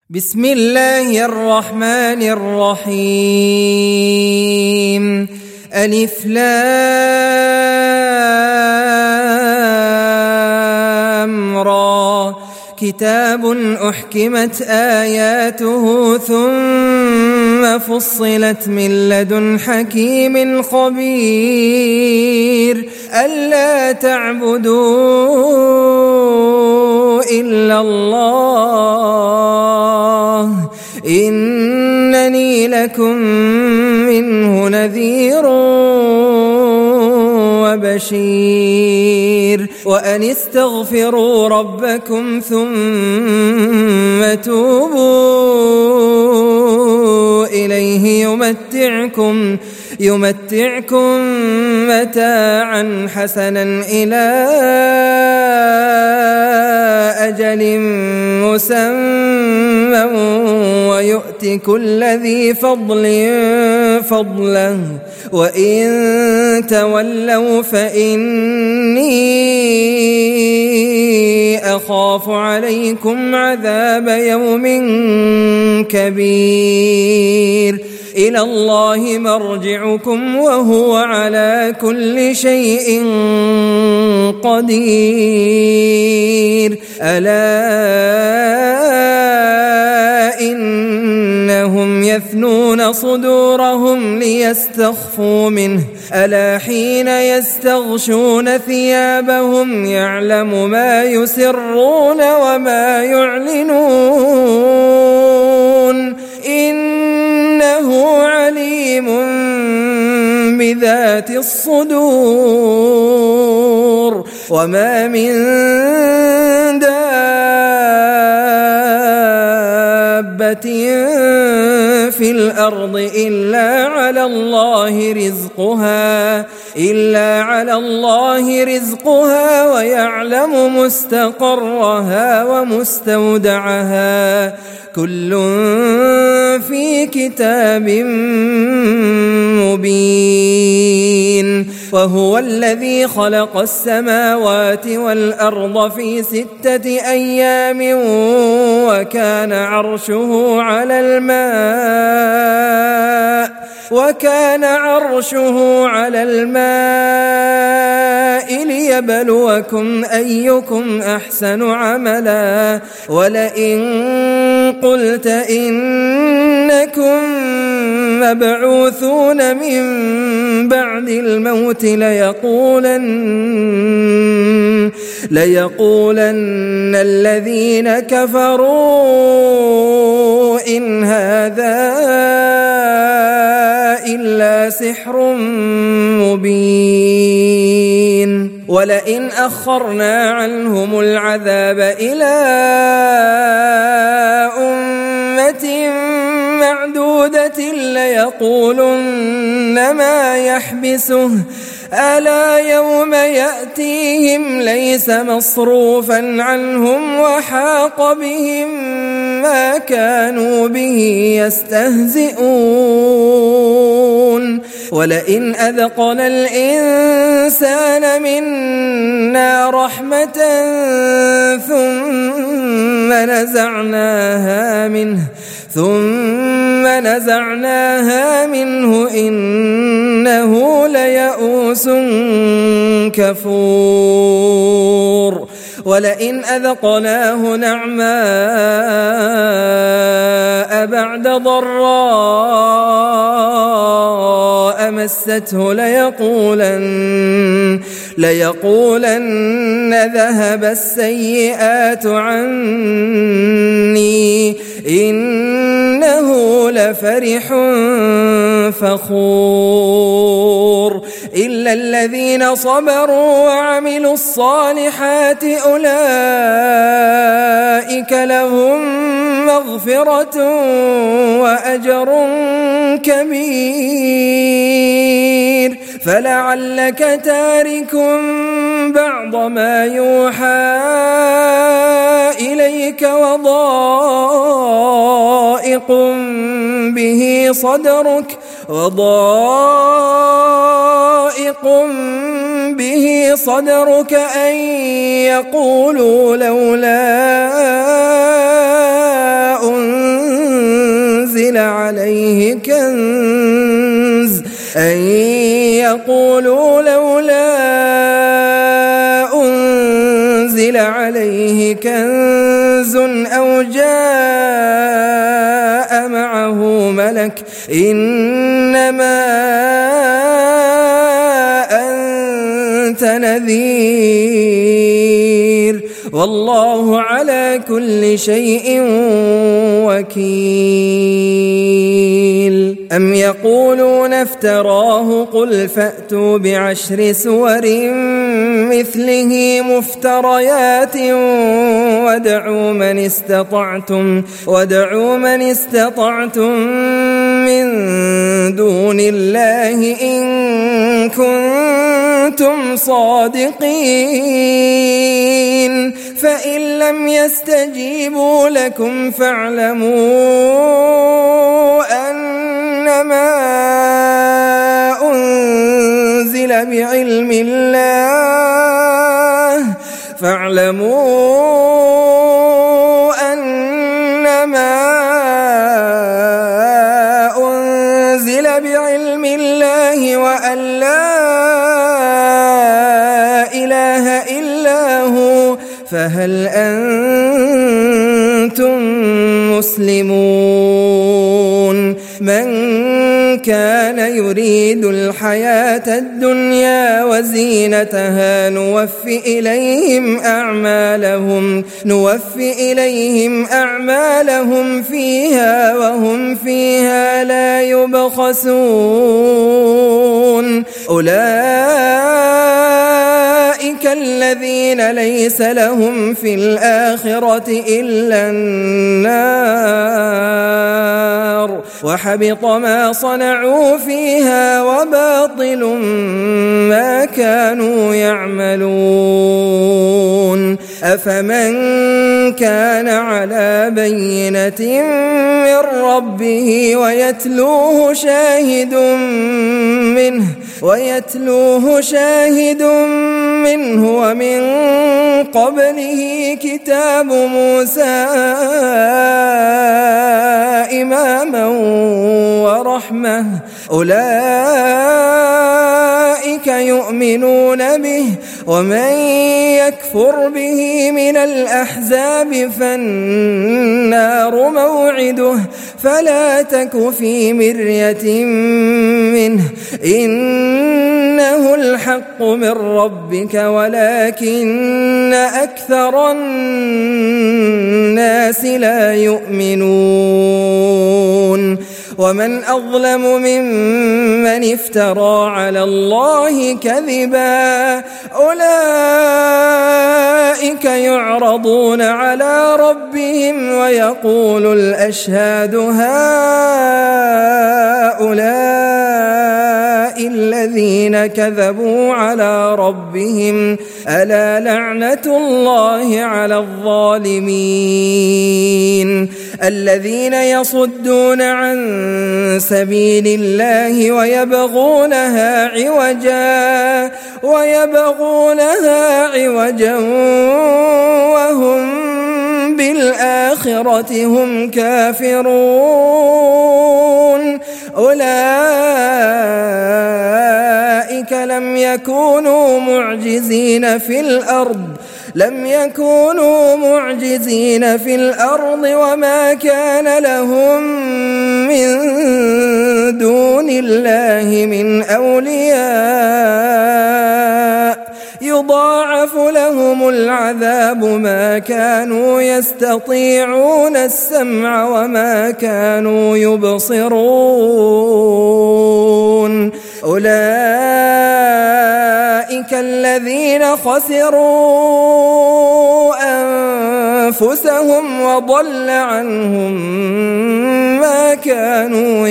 بسم الله الرحمن الرحيم. ألف لام را كتاب أحكمت آياته ثم فصلت من لدن حكيم خبير ألا تعبدوا إلا الله إنني لكم منه نذير وبشير وأن استغفروا ربكم ثم توبوا إليه يمتعكم متاعا حسنا إلى أجل مسمى ويؤتي كل ذي فضل فضله وإن تولوا فإني أخاف عليكم عذاب يوم كبير إلى الله مرجعكم وهو على كل شيء قدير ألا إنهم يثنون صدورهم ليستخفوا منه ألا حين يستغشون ثيابهم يعلم ما يسرون وما يعلنون إنه عليم بذات الصدور وما من دابة في الأرض إلا على الله رزقها ويعلم مستقرها ومستودعها كل في كتاب مبين وهو الذي خلق السماوات والأرض في 6 أيام وكان عرشه على الماء ليبلوكم أيكم أحسن عملا ولئن قلت إنكم مبعوثون من بعد الموت ليقولن الذين كفروا إن هذا إلا سحر مبين ولئن أخرنا عنهم العذاب إلى أمة معدودة ليقولن ما يحبسه ألا يوم يأتيهم ليس مصروفا عنهم وحاق بهم ما كانوا به يستهزئون ولئن أذقنا الإنسان منا رحمة ثم نزعناها منه إنه ليئوس كفور ولئن أذقناه نعماء بعد ضراء مسته ليقولن ذهب السيئات عني إنه لفرح فخور إلا الذين صبروا وعملوا الصالحات أولئك لهم مغفرة وأجر كبير فلعلك تارك بعض ما يوحى إليك وضائق به صدرك أن يقولوا لولا أن يقولوا لولا أنزل عليه كنز أو جاء معه ملك إنما أنت نذير والله على كل شيء وكيل. أم يقولون افتراه قل فأتوا بعشر سور مثله مفتريات وادعوا من استطعتم من دون الله إن كنتم صادقين فإن لم يستجيبوا لكم فاعلموا أنما أنزل بعلم الله وأن لا إله إلا هو فهل أنتم مسلمون. من كان يريد الحياة الدنيا وزينتها نوفي إليهم أعمالهم فيها وهم فيها لا يبخسون. أولئك الذين ليس لهم في الآخرة إلا النار وحبط ما صنعوا فيها وباطل ما كانوا يعملون. أفمن كان على بينة من ربه ويتلوه شاهد منه ومن قبله كتاب موسى إماما ورحمة أولئك يؤمنون به ومن يكفر به من الأحزاب فالنار موعده فلا تك في مرية منه إنه الحق من ربك ولكن أكثر الناس لا يؤمنون. ومن أظلم ممن افترى على الله كذبا أولئك يعرضون على ربهم ويقول الأشهاد هؤلاء الذين كذبوا على ربهم ألا لعنة الله على الظالمين. الذين يصدون عن سبيل الله ويبغونها عوجا وهم بالآخرة هم كافرون. أولئك لم يكونوا معجزين في الأرض وما كان لهم من دون الله من أولياء يضاعف لهم العذاب ما كانوا يستطيعون السمع وما كانوا يبصرون. أولئك الذين خسروا أنفسهم وضل عنهم ما كانوا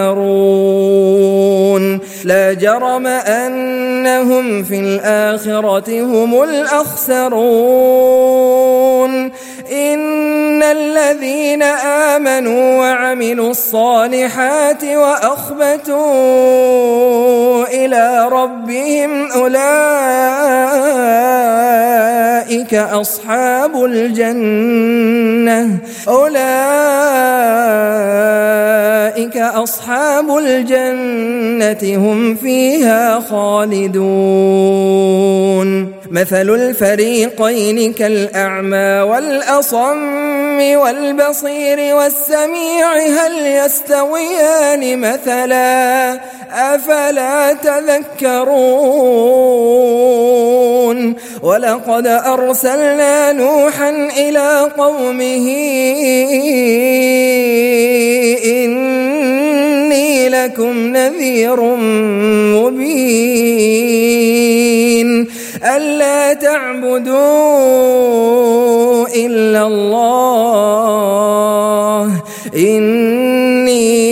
يفترون. لا جرم أنهم في الآخرة هم الأخسرون. إن الذين آمنوا وعملوا الصالحات وأخبتوا إلى ربهم أولئك أصحاب الجنة أصحاب الجنة هم فيها خالدون مثل الفريقين كالأعمى والأصم والبصير والسميع هل يستويان مثلا أفلا تذكرون ولقد أرسلنا نوحا إلى قومه إني لكم نذير مبين ألا تعبدوا إلا الله إني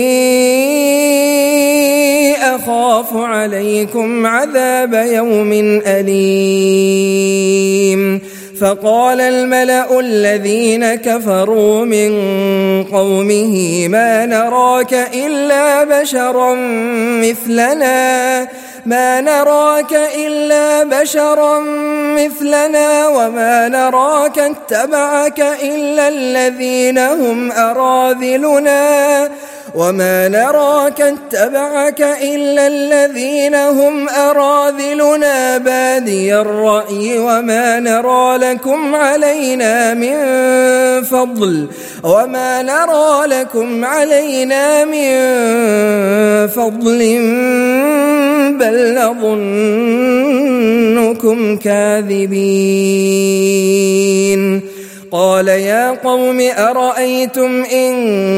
أخاف عليكم عذاب يوم أليم فقال الملأ الذين كفروا من قومه ما نراك إلا بشرا مثلنا وما نراك اتبعك إلا الذين هم أراذلنا بادي الرأي وما نرى لكم علينا من فضل بل نظنكم كاذبين قال يا قوم أرأيتم إن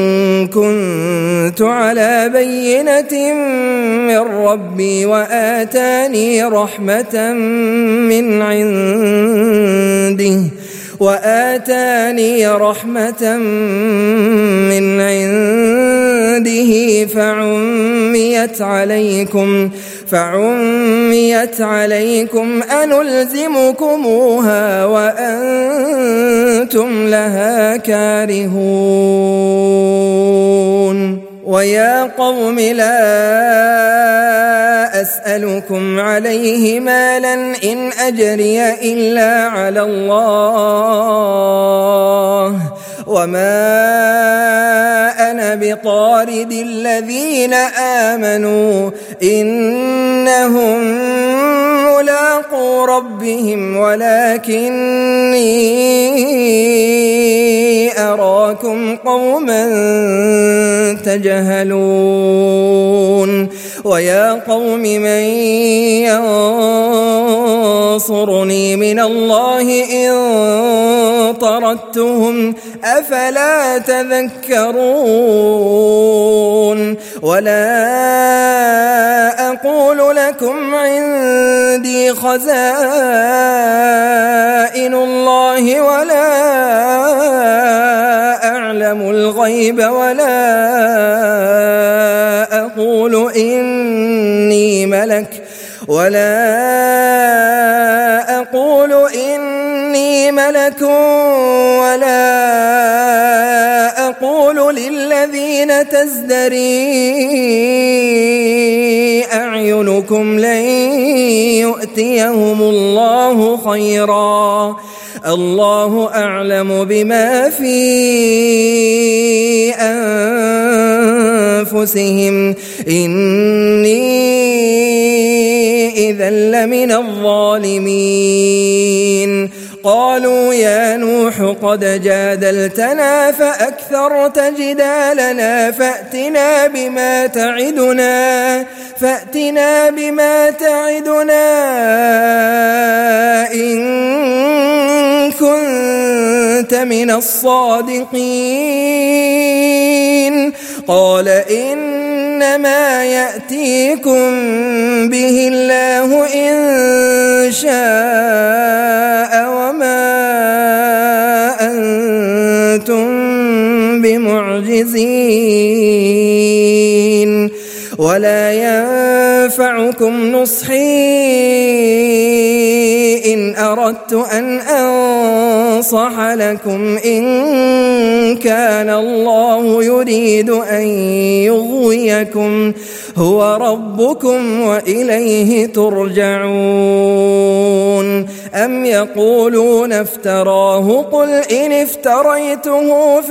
كنت على بينة من ربي وآتاني رحمة من عنده فعميت عليكم أنلزمكموها وأنتم لها كارهون ويا قوم لا أسألكم عليه مالا إن أجري إلا على الله وما أنا بطارد الذين آمنوا إنهم ملاقو ربهم ولكني أراكم قوما تجهلون ويا قوم من ينصرني من الله إن طردتهم أفلا تذكرون ولا أقول لكم عندي خزائن الله ولا أعلم الغيب ولا أقول إني ملك ولا أقول للذين تزدري أعينكم لن يؤتيهم الله خيرا الله أعلم بما في أنفسهم إني إذا لمن الظالمين قالوا يا نوح قد جادلتنا فأكثرت جدالنا فأتنا بما تعدنا إن كنت من الصادقين قال إنما يأتيكم به الله إن شاء وما أنتم بمعجزين ولا ينفعكم نصحي إن أردت أن أنصح لكم إن كان الله يريد أن يغويكم هو ربكم وإليه ترجعون. أم يقولون افتراه قل إن افتريته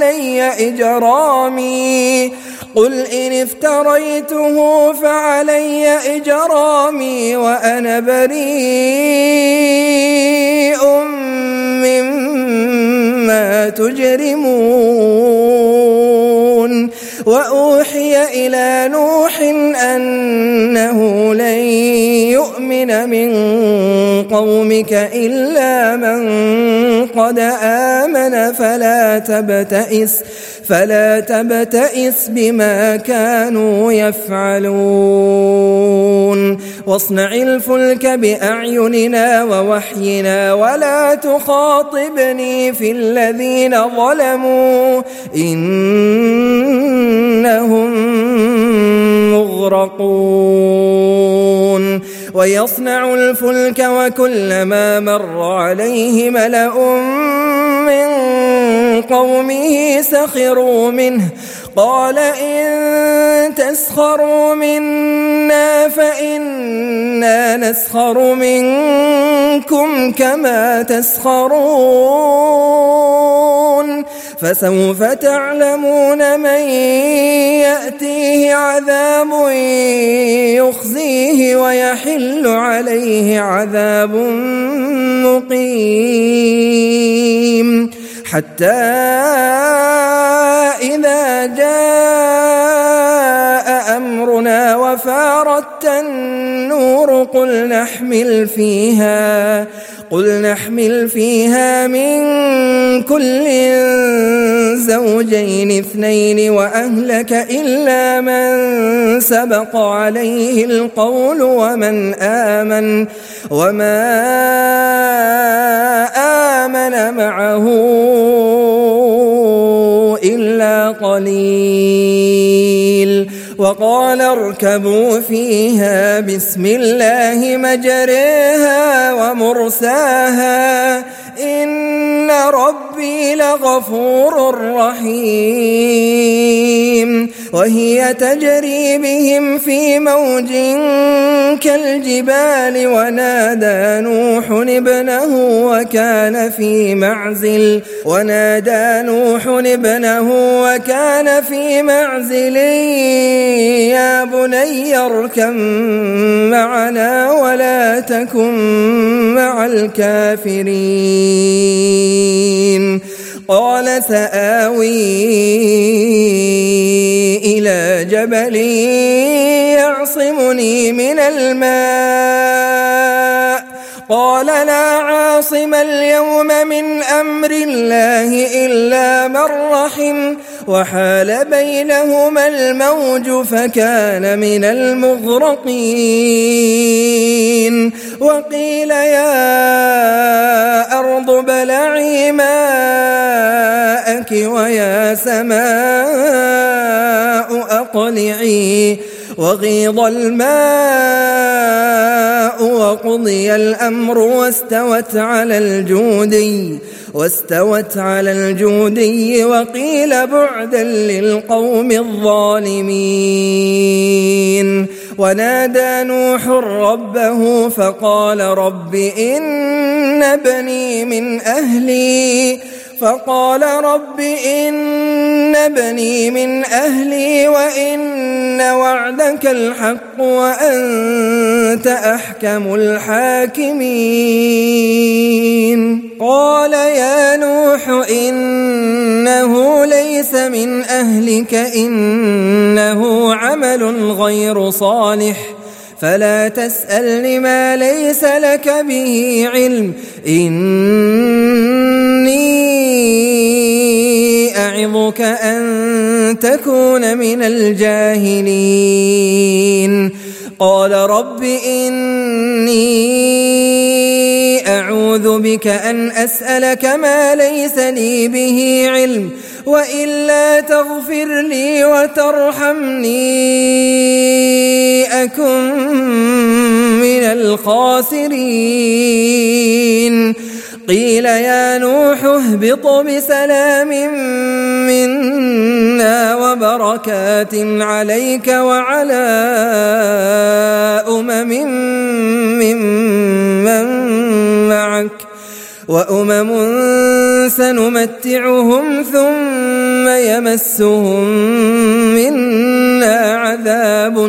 فعلي إجرامي وأنا بريء مما تجرمون. وأوحي إلى نوح أنه لن يؤمن من قومك إلا من قد آمن فلا تبتئس بما كانوا يفعلون. واصنع الفلك بأعيننا ووحينا ولا تخاطبني في الذين ظلموا إنهم مغرقون. ويصنع الفلك وكلما مر عليه ملأ من قومه سخروا منه قال إن تسخروا منا فإنا نسخر منكم كما تسخرون. فسوف تعلمون من يأتيه عذاب يخزيه ويحل عليه عذاب مقيم. حتى إذا جاء أمرنا وفارت النور قل نحمل فيها من كل زوجين اثنين وأهلك إلا من سبق عليه القول وما آمن معه إلا قليل. وقال اركبوا فيها بسم الله مجريها ومرساها إن ربي لغفور رحيم. وهي تجري بهم في موج كالجبال ونادى نوح ابنه وكان في معزل يا بني اركب معنا ولا تكن مع الكافرين. قال سآوي إلى جبل يعصمني من الماء قال لا عاصم اليوم من أمر الله إلا من رحم وحال بينهما الموج فكان من المغرقين. وقيل يا أرض ابلعي ماءك ويا سماء أقلعي وغيض الماء وقضي الأمر واستوت على الجودي وقيل بعدا للقوم الظالمين. ونادى نوح ربه فقال رب إن ابني من أهلي وإن وعدك الحق وأنت أحكم الحاكمين. قال يا نوح إنه ليس من أهلك إنه عمل غير صالح فلا تسألني ما ليس لك به علم إني أعظك أن تكون من الجاهلين. قال رب إني أعوذ بك أن أسألك ما ليس لي به علم وإلا تغفر لي وترحمني أكن من الخاسرين. قيل يا نوح اهبط بسلام منا بركات عليك وعلى ممن معك وأمم سنمتعهم ثم يمسهم منا عذاب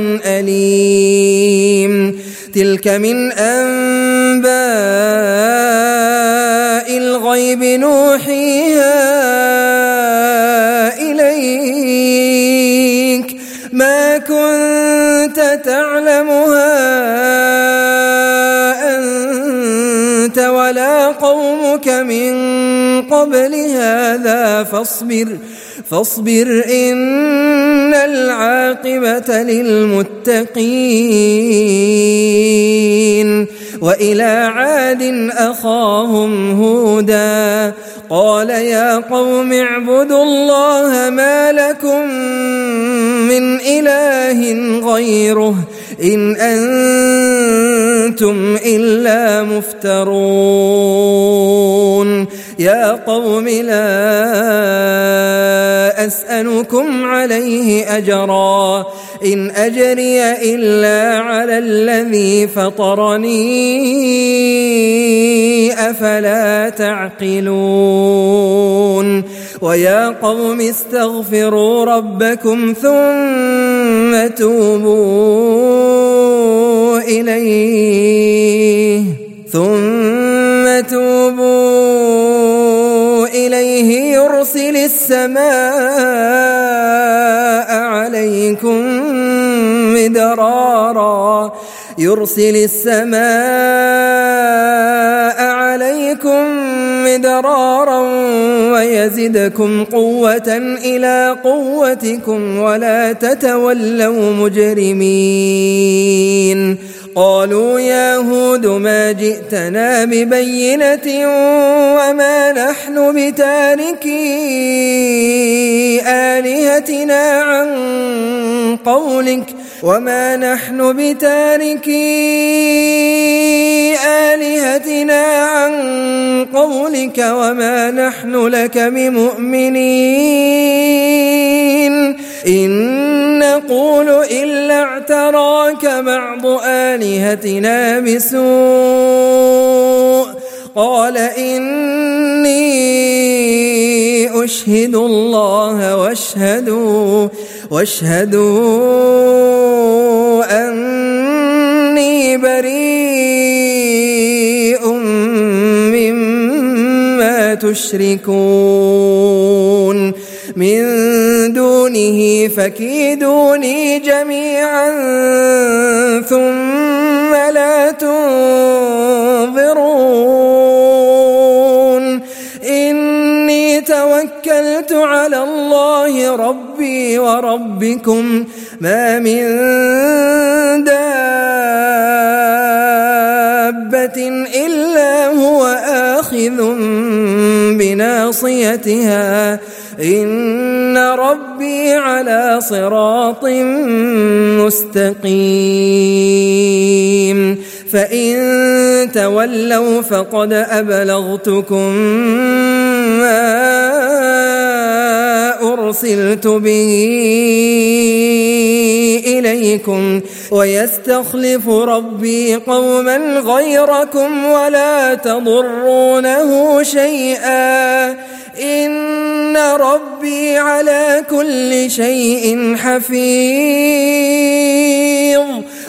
أليم تلك من أنباء الغيب نوحيها إليك ما كنت تعلمها أنت ولا قومك من قبل هذا فاصبر إن العاقبة للمتقين وإلى عاد أخاهم هودا قال يا قوم اعبدوا الله ما لكم من إله غيره إن أنتم إلا مفترون يا قوم لا أسألكم عليه أجرا إن أجري إلا على الذي فطرني أفلا تعقلون ويا قوم استغفروا ربكم ثم توبوا إليه يرسل السماء عليكم مدرارا ويزدكم قوة إلى قوتكم ولا تتولوا مجرمين قالوا يا هود ما جئتنا ببينة وما نحن بتاركي آلهتنا عن قولك وما نحن لك بمؤمنين إن نقول إلا اعتراك بعض آلهتنا بسوء قال إني أشهد الله واشهدوا أني بريء مما تشركون من دونه فكيدوني جميعا ثم لا تنظرون إني توكلت على الله ربي وربكم ما من دابة إلا هو آخذ بناصيتها إن ربي على صراط مستقيم فإن تولوا فقد أبلغتكم ما أرسلت به إليكم ويستخلف ربي قوما غيركم ولا تضرونه شيئا إن ربي على كل شيء حفيظ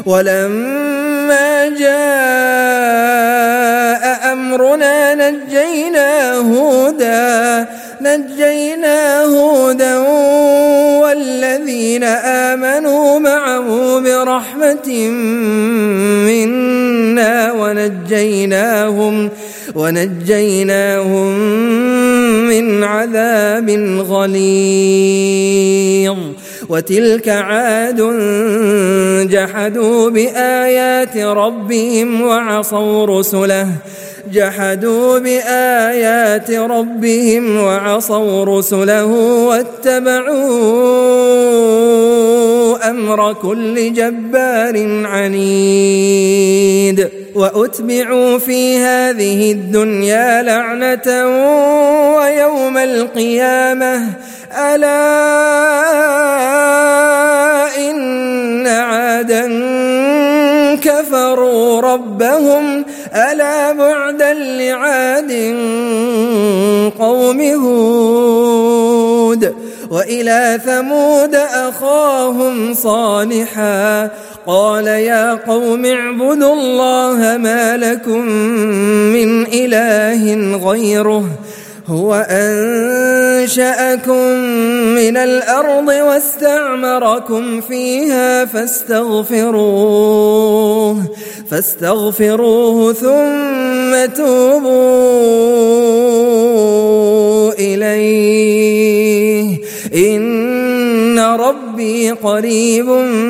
ولما جاء أمرنا نجينا هودا والذين آمنوا معه برحمة منا ونجيناهم من عذاب غليظ وتلك عاد جحدوا بآيات ربهم وعصوا رسله واتبعوا أمر كل جبار عنيد وأتبعوا في هذه الدنيا لعنة ويوم القيامة ألا وإلى ثمود أخاهم صالحا قال يا قوم اعبدوا الله ما لكم من إله غيره هو أنشأكم من الأرض واستعمركم فيها فاستغفروه ثم توبوا إليه إن ربي قريب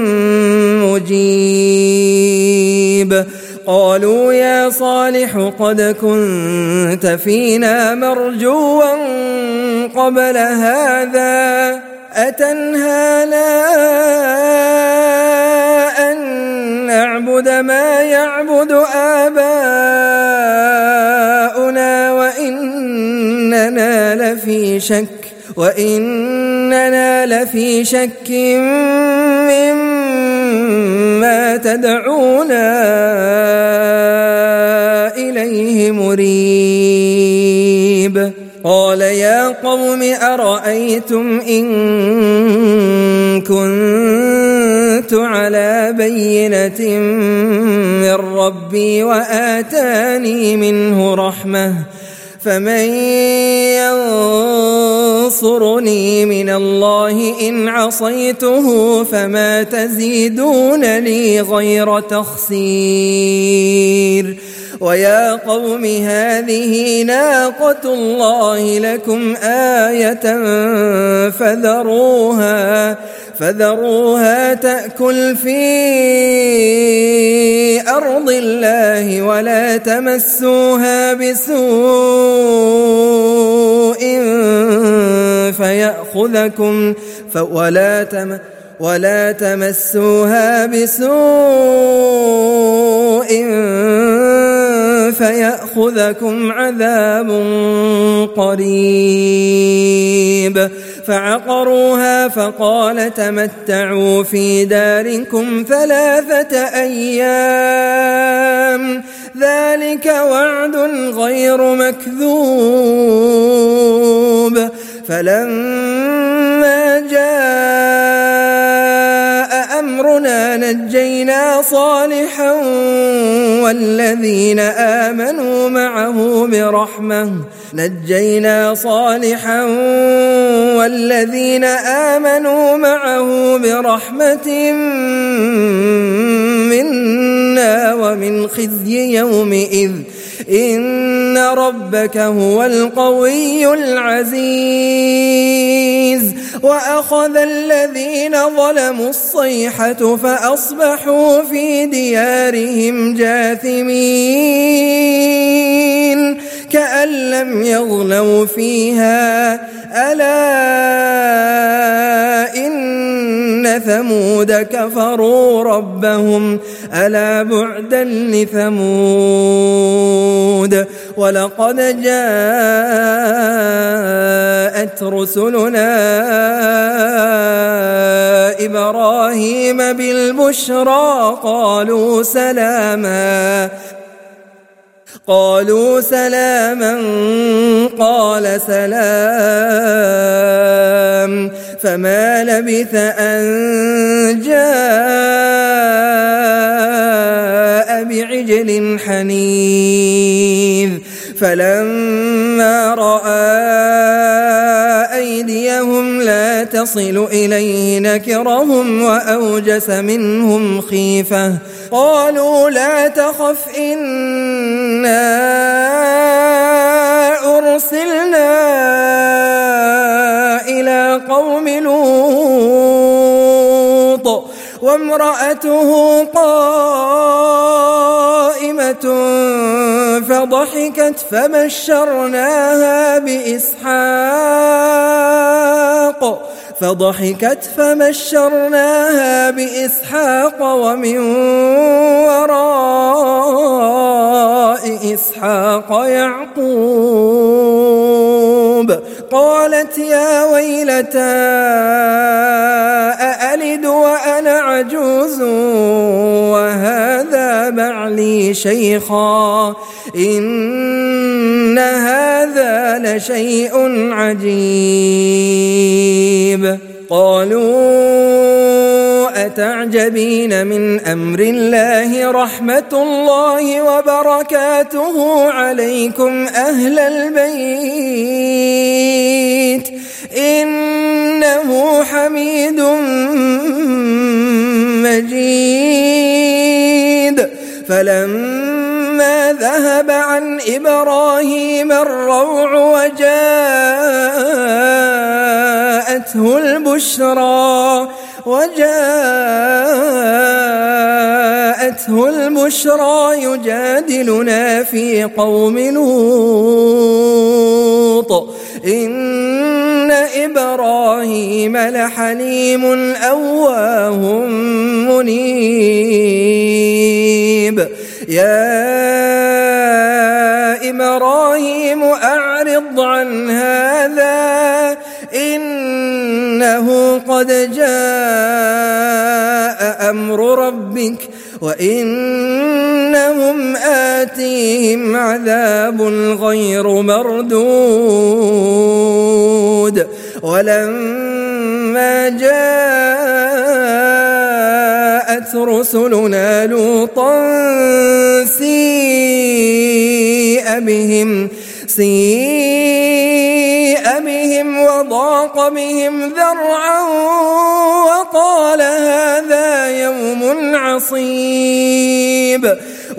مجيب قالوا يا صالح قد كنت فينا مرجوا قبل هذا أتنهانا أن نعبد ما يعبد آباؤنا وإننا لفي شك مما تدعونا إليه مريب قال يا قوم أرأيتم إن كنت على بينة من ربي وآتاني منه رحمة فمن ينصرني من الله إن عصيته فما تزيدونني غير تخسير ويا قوم هذه ناقة الله لكم آية فذروها تأكل في أرض الله ولا تمسوها بسوء فيأخذكم عذاب قريب فعقروها فقال تمتعوا في داركم 3 أيام ذلك وعد غير مكذوب فلما جاء أمرنا نجينا صالحا والذين آمنوا معه برحمة منا ومن خزي يومئذ إن ربك هو القوي العزيز وأخذ الذين ظلموا الصيحة فأصبحوا في ديارهم جاثمين كأن لم يغنوا فيها ألا إن ثمود كفروا ربهم ألا بعدا لثمود ولقد جاءت رسلنا إبراهيم بالبشرى قالوا سلاما قال سلام فما لبث أن جاء بعجل حنيذ فلما رأى أيديهم لا تصل إليه نكرهم وأوجس منهم خيفة قالوا لا تخف إنا أرسلنا إلى قوم لوط وامرأته قائمة فضحكت فمشرناها بإسحاق ومن وراء إسحاق يعقوب قالت يا ويلتى أألد وأنا عجوز وهذا بعلي شيخا إن إن هذا لشيء عجيب قالوا أتعجبين من أمر الله رحمة الله وبركاته عليكم أهل البيت إنه حميد مجيد فلما ذهب عن إبراهيم الروع وجاءته البشرى يجادلنا في قوم لوط إن إبراهيم لحليم أواه منيب يا إبراهيم أعرض عن هذا إنه قد جاء أمر ربك وإنهم آتيهم عذاب غير مردود ولما جاءت رسلنا لوطا سيء بهم وضاق بهم ذرعا وقال هذا يوم عصيب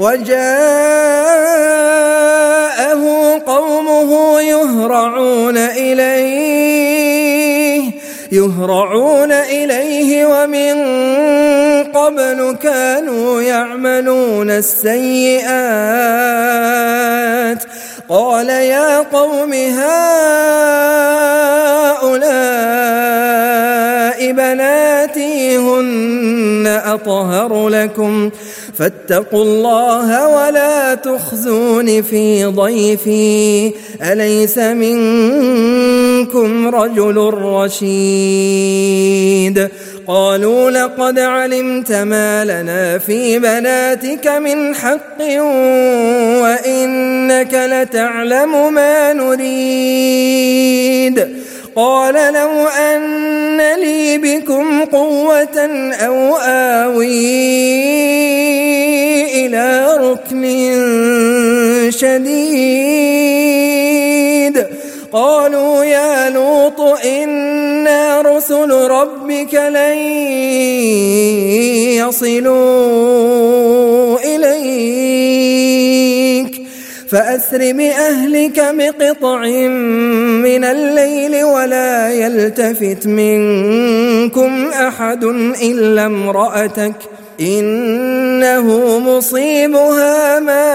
وجاءه قومه يهرعون إليه ومن قبل كانوا يعملون السيئات قال يا قوم هؤلاء بناتي هن أطهر لكم فاتقوا الله ولا تخزون في ضيفي أليس منكم رجل رشيد قالوا لقد علمت ما لنا في بناتك من حق وإنك لتعلم ما نريد قال لو أن لي بكم قوة أو آوي إلى ركن شديد قالوا يا لوط إنا رسل ربك لن يصلوا إليك فأسر بأهلك بقطع من الليل ولا يلتفت منكم أحد إلا امرأتك إنه مصيبها ما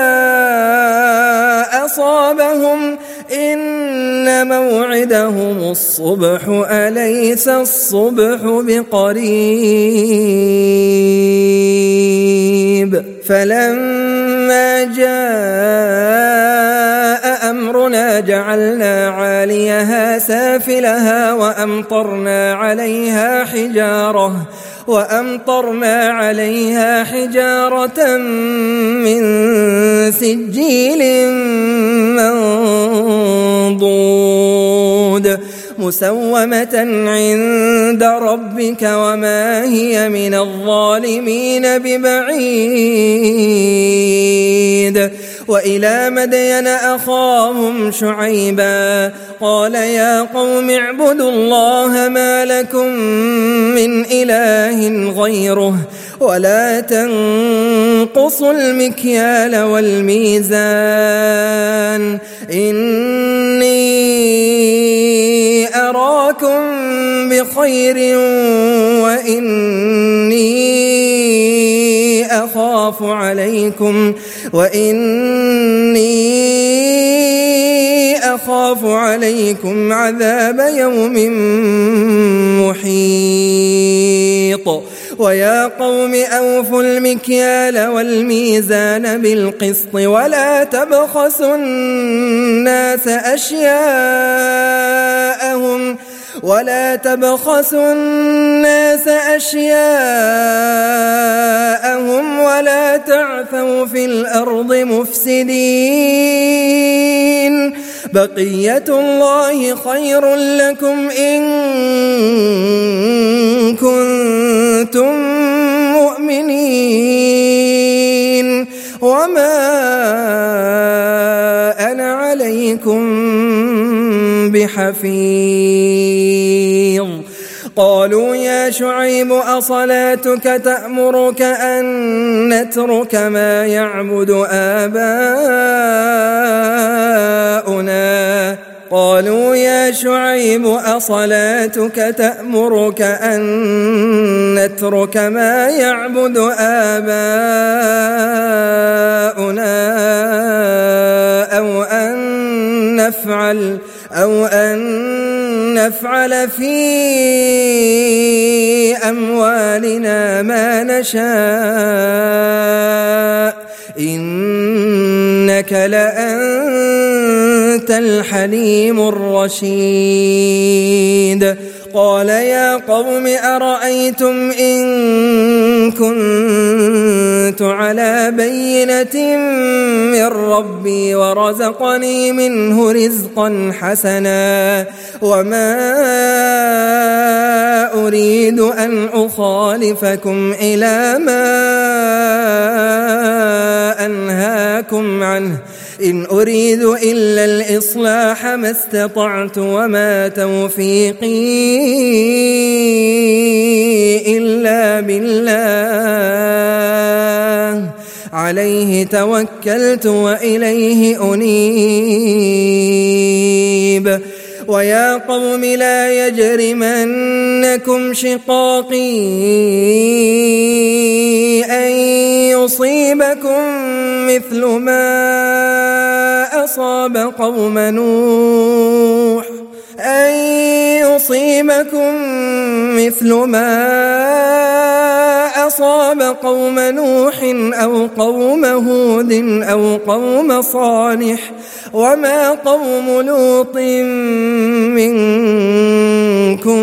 أصابهم إن موعدهم الصبح أليس الصبح بقريب فلما جاء أمرنا جعلنا عاليها سافلها وأمطرنا عليها حجارة من سجيل منضود مسومة عند ربك وما هي من الظالمين ببعيد وإلى مدين أخاهم شعيبا قال يا قوم اعبدوا الله ما لكم من إله غيره ولا تنقصوا المكيال والميزان إني أراكم بخير وإني أخاف عليكم عذاب يوم محيط ويا قوم أوفوا المكيال والميزان بالقسط ولا تبخسوا الناس أشياءهم ولا تبخسوا الناس أشياءهم ولا تعثوا في الأرض مفسدين بقية الله خير لكم إن كنتم مؤمنين وما أنا عليكم بحفيظ قالوا يا شعيب أصلاتك تأمرك أن نترك ما يعبد آباؤنا قالوا يا شعيب أصلاتك تأمرك أن نترك ما يعبد آباؤنا أو أن نفعل في أموالنا ما نشاء إنك لأنت الحليم الرشيد قال يا قوم أرأيتم إن كنت على بينة من ربي ورزقني منه رزقا حسنا وما أريد أن أخالفكم إلى ما أنهاكم عنه إن أريد إلا الإصلاح ما استطعت وما توفيقي إلا بالله عليه توكلت وإليه أنيب ويا قوم لا يجرمنكم شقاقي أن يصيبكم مثل ما أصاب قوم نوح أو قوم هود أو قوم صالح وما قوم لوط منكم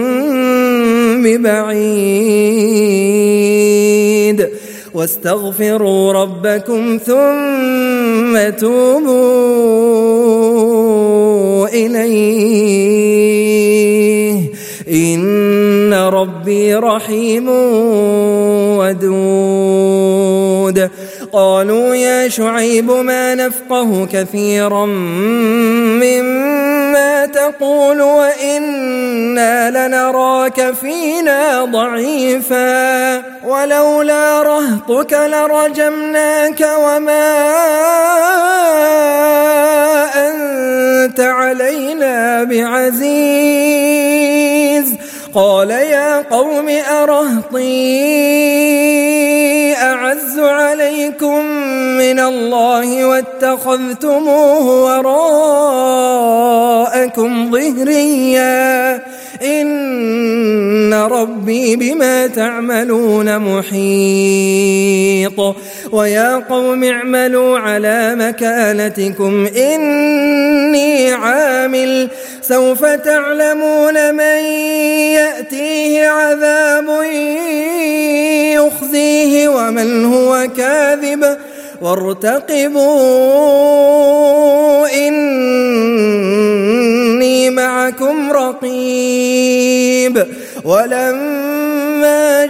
ببعيد واستغفروا ربكم ثم توبوا إليه إن ربي رحيم ودود قالوا يا شعيب ما نفقه كثيرا مما تقول وإنا لنراك فينا ضعيفا ولولا رهطك لرجمناك وما أنت علينا بعزيز قال يا قوم أرهطي أعز عليكم من الله واتخذتموه وراءكم ظهريا إن ربي بما تعملون محيط ويا قوم اعملوا على مكانتكم إني عامل سوف تعلمون من يأتيه عذاب يخزيه ومن هو كاذب وارتقبوا إني معكم رقيب ولما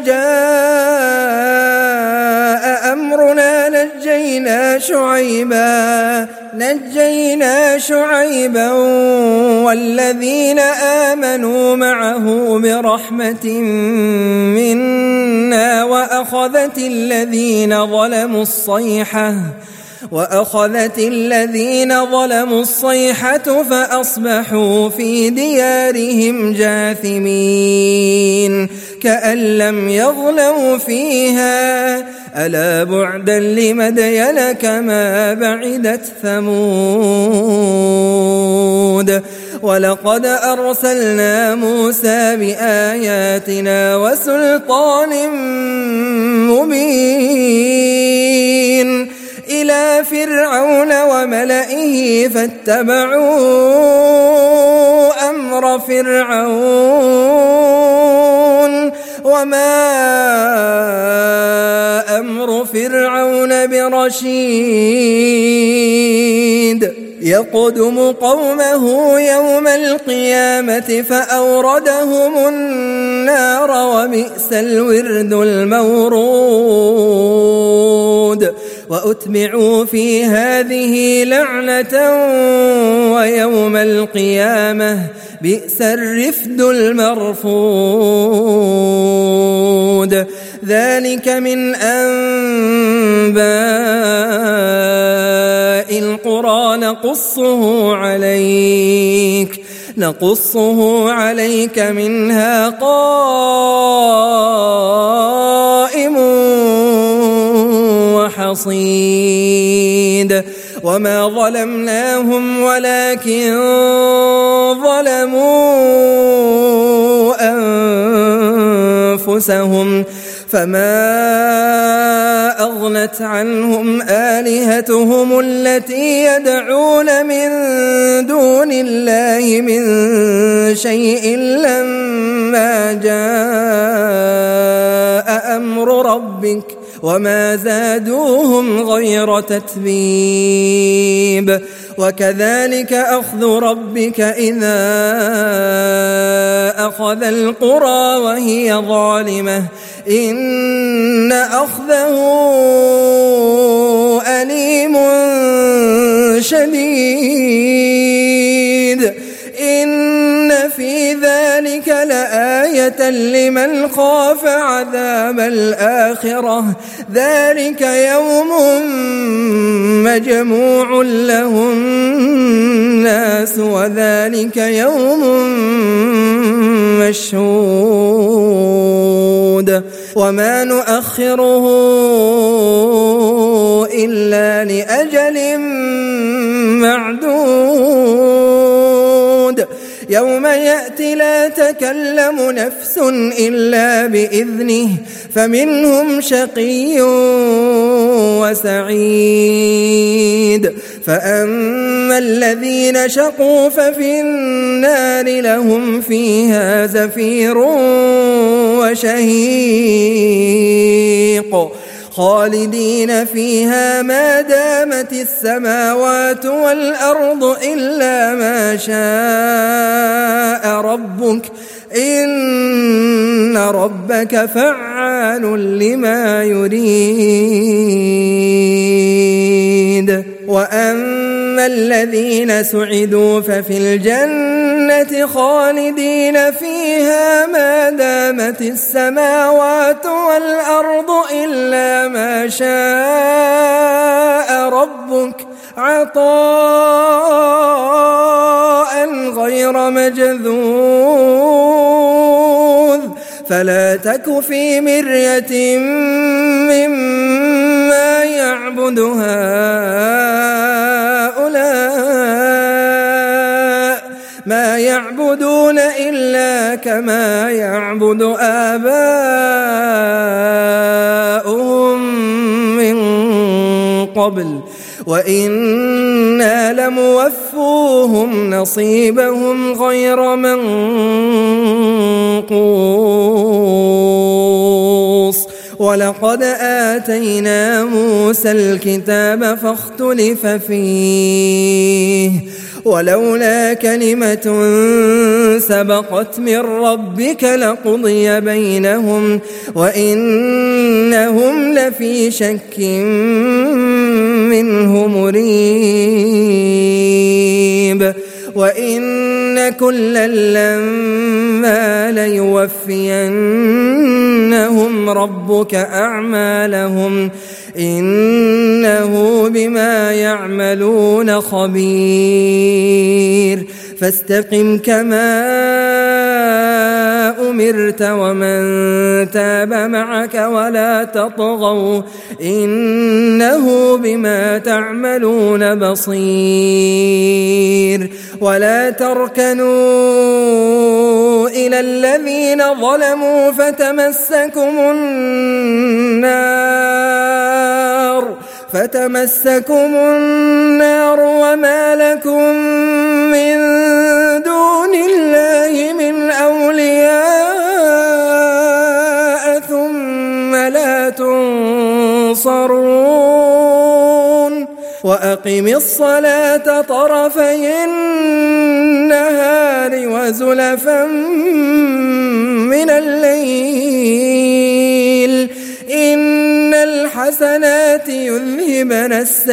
جاء أمرنا نجينا شعيبا والذين آمنوا معه برحمة منا وأخذت الذين ظلموا الصيحة فأصبحوا في ديارهم جاثمين كأن لم يغنوا فيها ألا بعدا لمدين كما بعدت ثمود ولقد أرسلنا موسى بآياتنا وسلطان مبين إلى فرعون وملئه فاتبعوا أمر فرعون وما أمر فرعون برشيد يقدم قومه يوم القيامة فأوردهم النار وبئس الورد المورود وأتبعوا في هذه لعنة ويوم القيامة بئس الرفد المرفود ذلك من أنباء القرى نقصه عليك منها قائم وحصيد وما ظلمناهم ولكن ظلموا أنفسهم فما أغنت عنهم آلهتهم التي يدعون من دون الله من شيء لما جاء أمر ربك وما زادوهم غير تتبيب وكذلك أخذ ربك إذا أخذ القرى وهي ظالمة إن أخذه أليم شديد إن في ذلك لآية لمن خاف عذاب الآخرة ذلك يوم مجموع له الناس وذلك يوم مشهود وما نؤخره إلا لأجل معدود يوم يأتي لا تكلم نفس إلا بإذنه فمنهم شقي وسعيد فأما الذين شقوا ففي النار لهم فيها زفير وشهيق خالدين فيها ما دامت السماوات والأرض إلا ما شاء ربك إن ربك فعال لما يريد وأما الذين سعدوا ففي الجنة خالدين فيها ما دامت السماوات والأرض إلا ما شاء ربك عطاء غير مجذوذ فلا تك في مرية مما يعبد هؤلاء ما يعبدون إلا كما يعبد آباؤهم من قبل وإنا لموفوهم نصيبهم غير منقوص ولقد آتينا موسى الكتاب فاختلف فيه ولولا كلمة سبقت من ربك لقضي بينهم وإنهم لفي شك منه مريب وإن كلا لما ليوفينهم ربك أعمالهم إنه بما يعملون خبير فاستقم كما أمرت ومن تاب معك ولا تطغوا إنه بما تعملون بصير ولا تركنوا إلى الذين ظلموا فتمسكم النار وما لكم من دون الله من أولياء ثم لا تنصرون وأقم الصلاة طرفي النهار وزلفا من الليل إن الحسنات يذهبن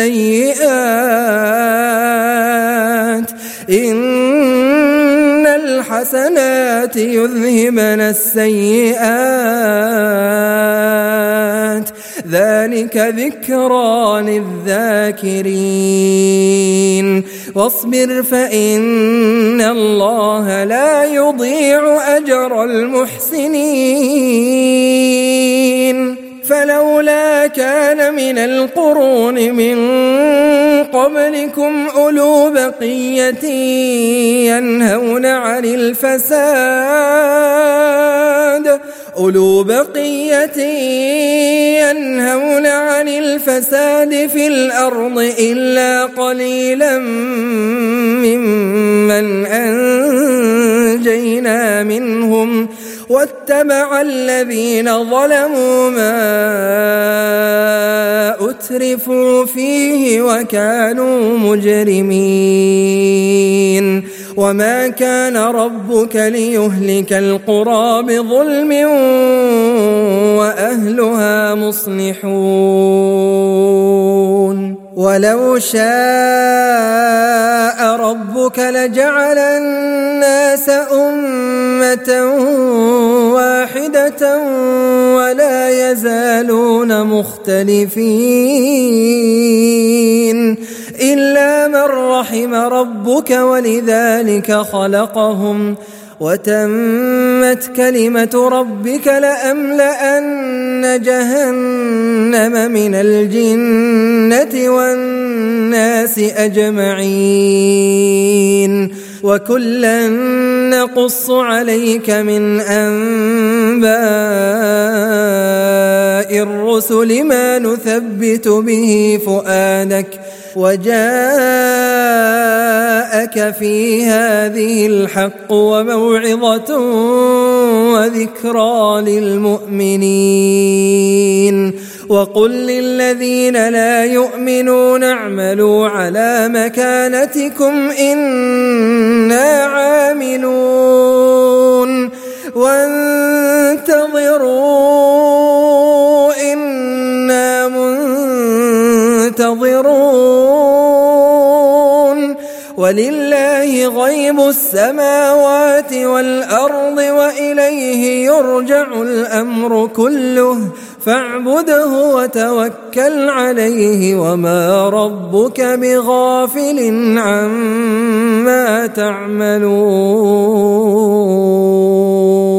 السيئات ذلك ذكرى للذاكرين واصبر فإن الله لا يضيع أجر المحسنين فلولا كان من القرون من قبلكم أولو بقية ينهون عن الفساد في الأرض إلا قليلا ممن أنجينا منهم واتبع الذين ظلموا ما أترفوا فيه وكانوا مجرمين وما كان ربك ليهلك القرى بظلم وأهلها مصلحون ولو شاء ربك لجعل الناس أمة واحدة ولا يزالون مختلفين إلا من رحم ربك ولذلك خلقهم وتمت كلمة ربك لأملأن جهنم من الجنة والناس أجمعين وكلا نقص عليك من أنباء الرسل ما نثبت به فؤادك وجاءك في هذه الحق وموعظة وذكرى للمؤمنين وقل للذين لا يؤمنون اعملوا على مكانتكم إنا عاملون وانتظروا إنا منتظرون ولله غيب السماوات والأرض وإليه يرجع الأمر كله فاعبده وتوكل عليه وما ربك بغافل عما تعملون